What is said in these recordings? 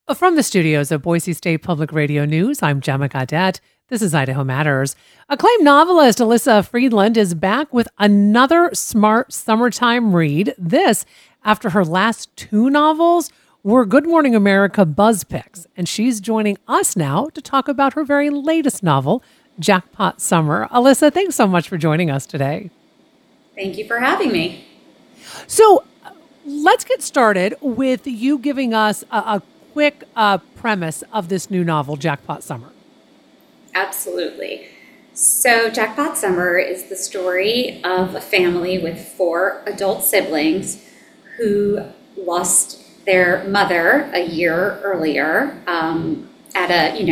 From the studios of Boise State Public Radio News, I'm Gemma Gaudette. This is Idaho Matters. Acclaimed novelist Elyssa Friedland is back with another smart summertime read. This after her last two novels were Good Morning America buzz picks. And she's joining us now to talk about her very latest novel, Jackpot Summer. Elyssa, thanks so much for joining us today. Thank you for having me. So let's get started with you giving us a quick premise of this new novel, Jackpot Summer. Absolutely. So Jackpot Summer is the story of a family with four adult siblings who lost their mother a year earlier at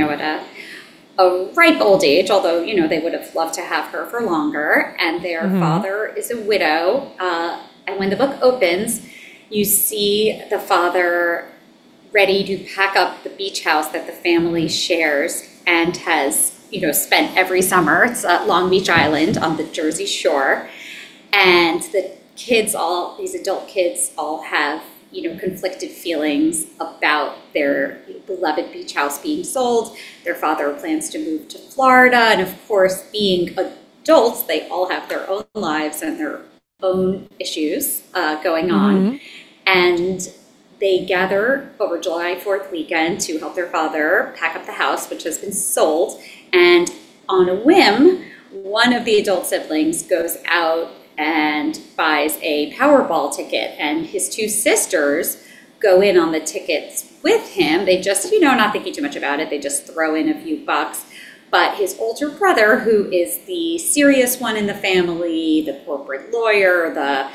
a ripe old age, although, they would have loved to have her for longer. And their father is a widow. And when the book opens, you see the father ready to pack up the beach house that the family shares and has, spent every summer. It's at Long Beach Island on the Jersey Shore. And the kids, these adult kids all have, conflicted feelings about their beloved beach house being sold. Their father plans to move to Florida. And of course, being adults, they all have their own lives and their own issues going on. And they gather over July 4th weekend to help their father pack up the house, which has been sold. And on a whim, one of the adult siblings goes out and buys a Powerball ticket. And his two sisters go in on the tickets with him. They just, not thinking too much about it. They just throw in a few bucks. But his older brother, who is the serious one in the family, the corporate lawyer, the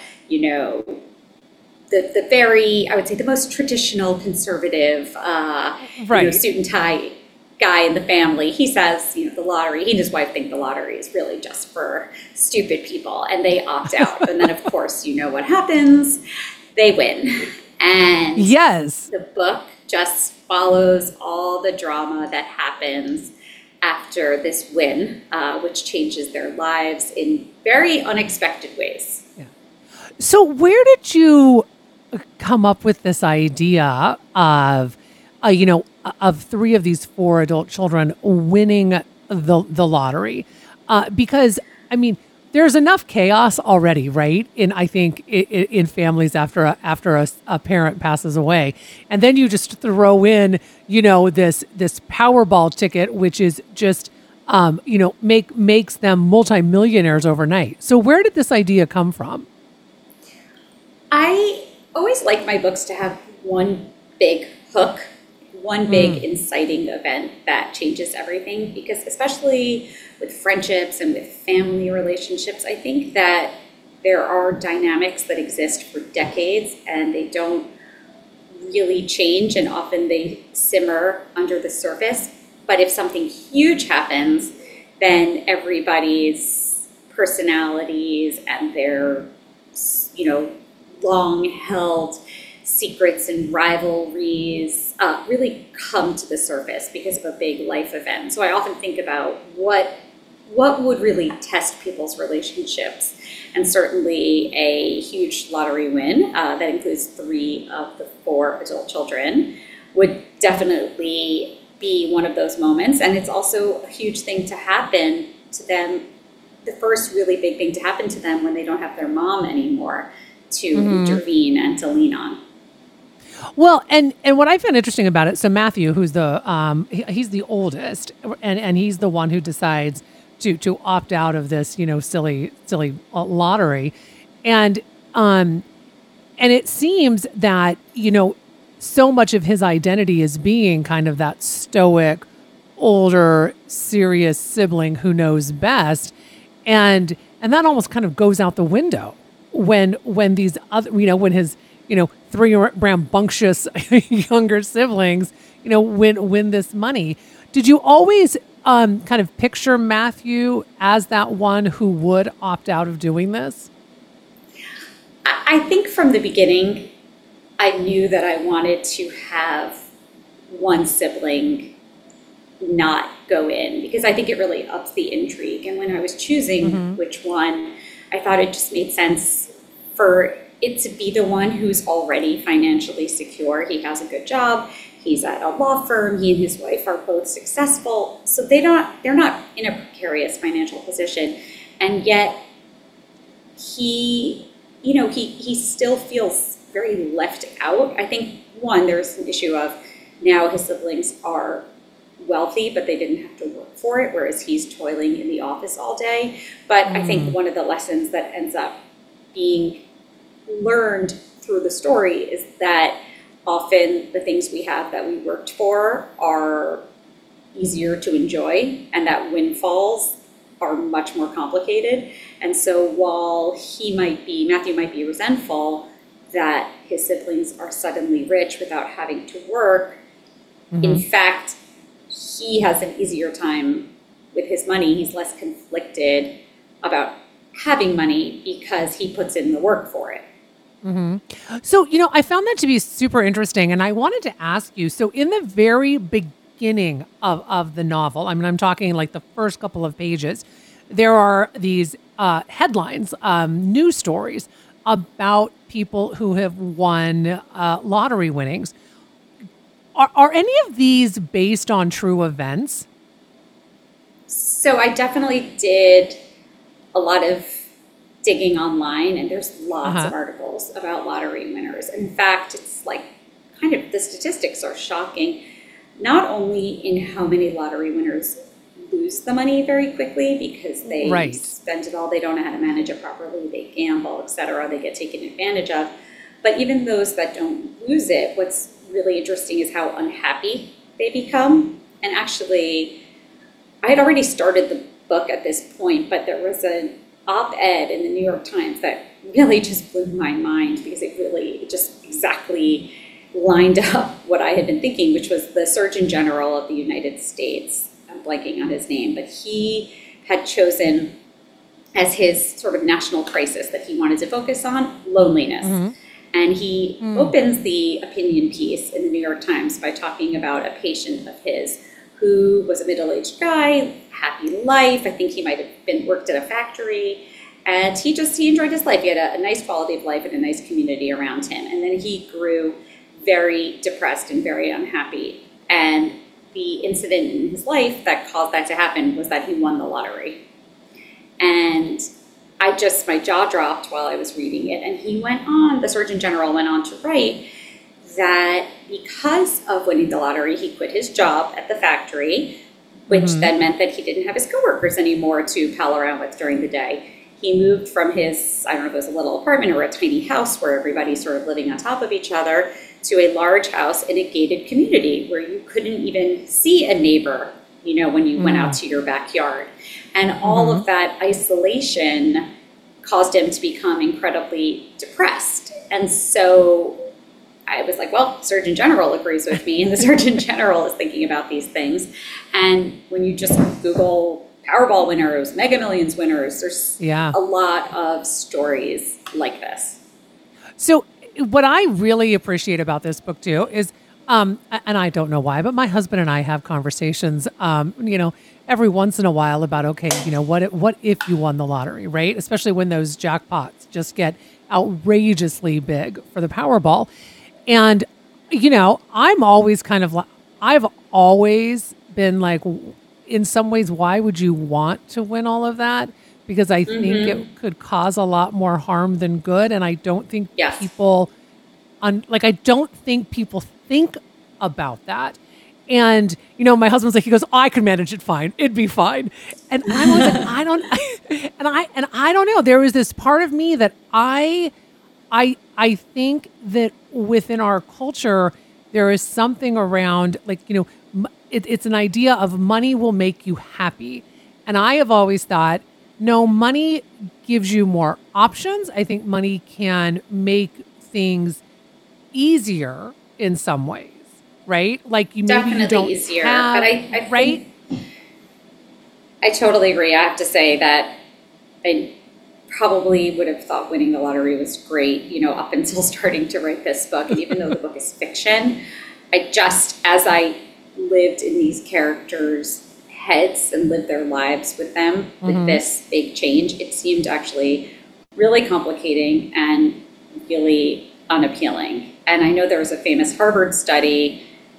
very, I would say, the most traditional conservative, suit and tie guy in the family, he says, the lottery, he and his wife think the lottery is really just for stupid people, and they opt out. And then, of course, what happens? They win. And yes, the book just follows all the drama that happens after this win, which changes their lives in very unexpected ways. Yeah. So where did you come up with this idea of, of three of these four adult children winning the lottery? Because, there's enough chaos already, right? In families after a parent passes away, and then you just throw in, this Powerball ticket, which is just, makes them multimillionaires overnight. So where did this idea come from? I always like my books to have one big hook, one big inciting event that changes everything, because especially with friendships and with family relationships, I think that there are dynamics that exist for decades and they don't really change, and often they simmer under the surface. But if something huge happens, then everybody's personalities and their, long-held secrets and rivalries really come to the surface because of a big life event. So I often think about what would really test people's relationships. And certainly a huge lottery win that includes three of the four adult children would definitely be one of those moments. And it's also a huge thing to happen to them, the first really big thing to happen to them when they don't have their mom anymore to intervene and to lean on. Well, and what I found interesting about it, so Matthew, who's he's the oldest, and he's the one who decides to opt out of this, silly lottery, and it seems that so much of his identity is being kind of that stoic, older, serious sibling who knows best, and that almost kind of goes out the window when these other, when his three rambunctious younger siblings, win this money. Did you always kind of picture Matthew as that one who would opt out of doing this? I think from the beginning, I knew that I wanted to have one sibling not go in, because I think it really ups the intrigue. And when I was choosing which one, I thought it just made sense for it to be the one who's already financially secure. He has a good job. He's at a law firm. He and his wife are both successful. So they're not in a precarious financial position. And yet he still feels very left out. I think, one, there's an issue of now his siblings are wealthy, but they didn't have to work for it, whereas he's toiling in the office all day. But I think one of the lessons that ends up being learned through the story is that often the things we have that we worked for are easier to enjoy, and that windfalls are much more complicated. And so while Matthew might be resentful that his siblings are suddenly rich without having to work, in fact, he has an easier time with his money. He's less conflicted about having money because he puts in the work for it. So, I found that to be super interesting. And I wanted to ask you, so in the very beginning of the novel, I mean, I'm talking like the first couple of pages, there are these headlines, news stories about people who have won lottery winnings. Are any of these based on true events? So I definitely did a lot of digging online, and there's lots of articles about lottery winners. In fact, it's like kind of the statistics are shocking, not only in how many lottery winners lose the money very quickly because they spend it all, they don't know how to manage it properly, they gamble, etc., they get taken advantage of, but even those that don't lose it, what's really interesting is how unhappy they become. And actually, I had already started the book at this point, but there was an op-ed in the New York Times that really just blew my mind because it just exactly lined up what I had been thinking, which was the Surgeon General of the United States. I'm blanking on his name, but he had chosen as his sort of national crisis that he wanted to focus on loneliness. And he opens the opinion piece in the New York Times by talking about a patient of his who was a middle-aged guy, happy life. I think he might have worked at a factory. And he enjoyed his life. He had a nice quality of life and a nice community around him. And then he grew very depressed and very unhappy. And the incident in his life that caused that to happen was that he won the lottery. And my jaw dropped while I was reading it. And the Surgeon General went on to write that because of winning the lottery, he quit his job at the factory, which then meant that he didn't have his coworkers anymore to pal around with during the day. He moved from his, I don't know if it was a little apartment or a tiny house where everybody's sort of living on top of each other, to a large house in a gated community where you couldn't even see a neighbor, when you went out to your backyard. And all of that isolation caused him to become incredibly depressed. And so I was like, well, Surgeon General agrees with me, and the Surgeon General is thinking about these things. And when you just Google Powerball winners, Mega Millions winners, there's a lot of stories like this. So what I really appreciate about this book too is, and I don't know why, but my husband and I have conversations, every once in a while about, okay, what if you won the lottery, right? Especially when those jackpots just get outrageously big for the Powerball. And, I'm always I've always been like, in some ways, why would you want to win all of that? Because I think it could cause a lot more harm than good. And I don't think people, I don't think people think about that. And, my husband's like, he goes, I could manage it fine. It'd be fine. And I'm always like, I don't know. There was this part of me that I think that within our culture, there is something around it's an idea of money will make you happy. And I have always thought, no, money gives you more options. I think money can make things easier in some ways, right? Like Definitely you don't easier, have, but I right? I totally agree. I have to say that I probably would have thought winning the lottery was great, up until starting to write this book. And even though the book is fiction, as I lived in these characters' heads and lived their lives with them with this big change, it seemed actually really complicating and really unappealing. And I know there was a famous Harvard study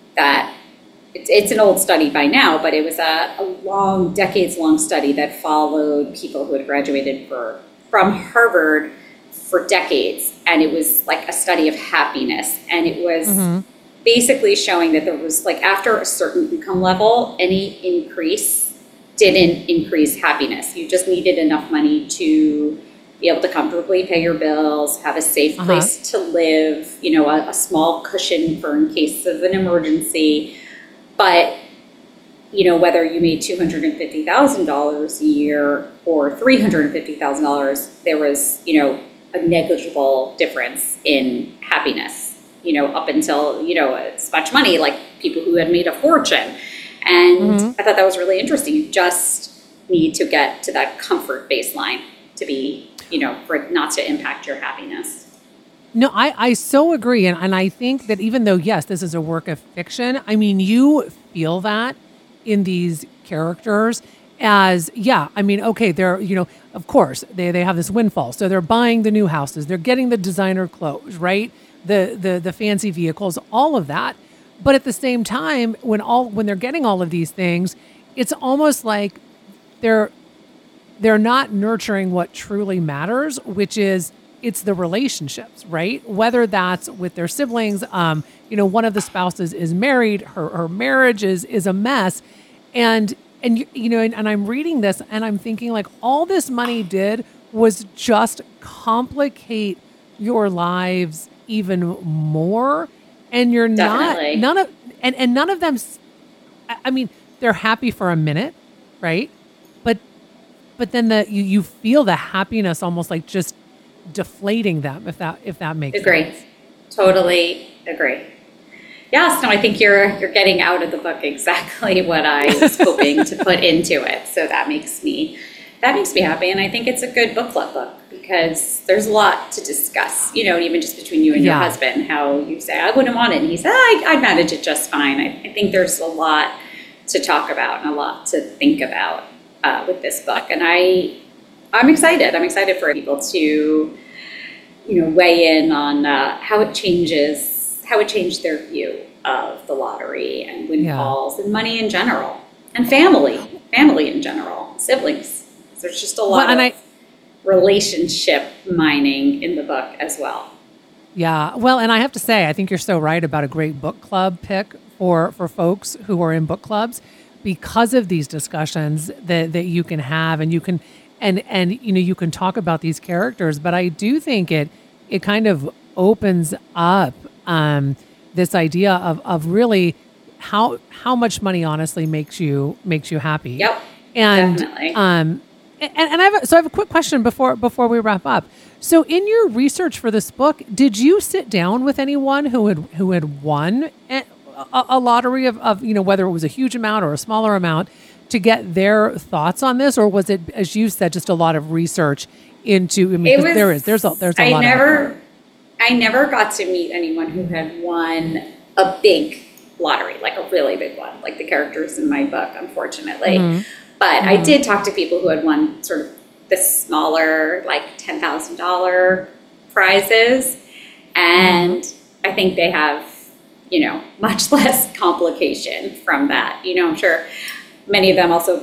that it's an old study by now, but it was a decades-long study that followed people who had graduated from Harvard for decades. And it was like a study of happiness. And it was basically showing that there was, like, after a certain income level, any increase didn't increase happiness. You just needed enough money to be able to comfortably pay your bills, have a safe place to live, a small cushion for in case of an emergency. But, whether you made $250,000 a year or $350,000, there was, a negligible difference in happiness, up until, as much money, like people who had made a fortune. And I thought that was really interesting. You just need to get to that comfort baseline to be, for it not to impact your happiness. No, I so agree. And I think that even though, yes, this is a work of fiction, I mean, you feel that in these characters as, okay, they're, of course, they have this windfall. So they're buying the new houses. They're getting the designer clothes, right? The fancy vehicles, all of that. But at the same time, when they're getting all of these things, it's almost like they're not nurturing what truly matters, which is it's the relationships, right? Whether that's with their siblings, one of the spouses is married, her marriage is a mess, and I'm reading this and I'm thinking, like, all this money did was just complicate your lives even more, and you're Definitely. none of them. I mean, they're happy for a minute, right? But then you feel the happiness almost like just deflating them, if that makes sense. Agree. Totally agree. Yes, no, I think you're getting out of the book exactly what I was hoping to put into it. So that makes me happy, and I think it's a good book club book because there's a lot to discuss. Even just between you and your husband, how you say I wouldn't want it, and he said I'd manage it just fine. I think there's a lot to talk about and a lot to think about with this book, and I'm excited. I'm excited for people to, weigh in on how it changed their view of the lottery and windfalls and money in general, and family in general, siblings. There's just a lot of relationship mining in the book as well. Yeah. Well, and I have to say, I think you're so right about a great book club pick for folks who are in book clubs, because of these discussions that you can have, and you can you can talk about these characters. But I do think it kind of opens up this idea of really how much money honestly makes you happy. Yep. And definitely. And I have a quick question before we wrap up. So in your research for this book, did you sit down with anyone who had won a lottery of whether it was a huge amount or a smaller amount, to get their thoughts on this, or was it, as you said, just a lot of research into? I mean, there's a lot. I never got to meet anyone who had won a big lottery, like a really big one, like the characters in my book, unfortunately. But I did talk to people who had won sort of the smaller, like $10,000 prizes, and I think they have, much less complication from that. I'm sure many of them also,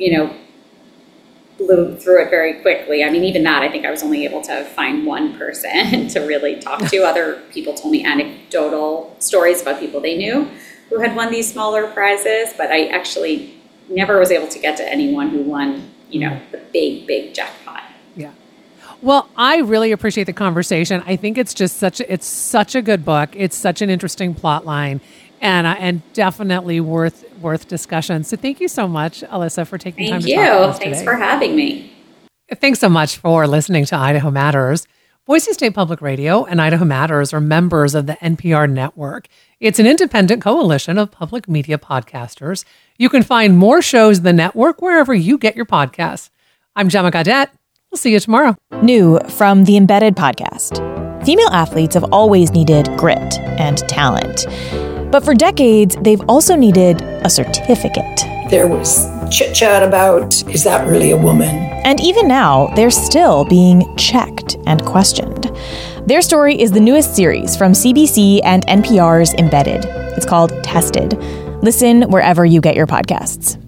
blew through it very quickly. I mean, even that, I think I was only able to find one person to really talk to. Other people told me anecdotal stories about people they knew who had won these smaller prizes, but I actually never was able to get to anyone who won, the big jackpot. Yeah. Well, I really appreciate the conversation. I think it's just such a good book. It's such an interesting plot line, and definitely worth discussion. So thank you so much, Alyssa, for taking time to talk to us today. Thanks for having me. Thanks so much for listening to Idaho Matters. Boise State Public Radio and Idaho Matters are members of the NPR network. It's an independent coalition of public media podcasters. You can find more shows in the network wherever you get your podcasts. I'm Gemma Gaudette. We'll see you tomorrow. New from the Embedded podcast. Female athletes have always needed grit and talent. But for decades, they've also needed a certificate. There was chit-chat about, is that really a woman? And even now, they're still being checked and questioned. Their story is the newest series from CBC and NPR's Embedded. It's called Tested. Listen wherever you get your podcasts.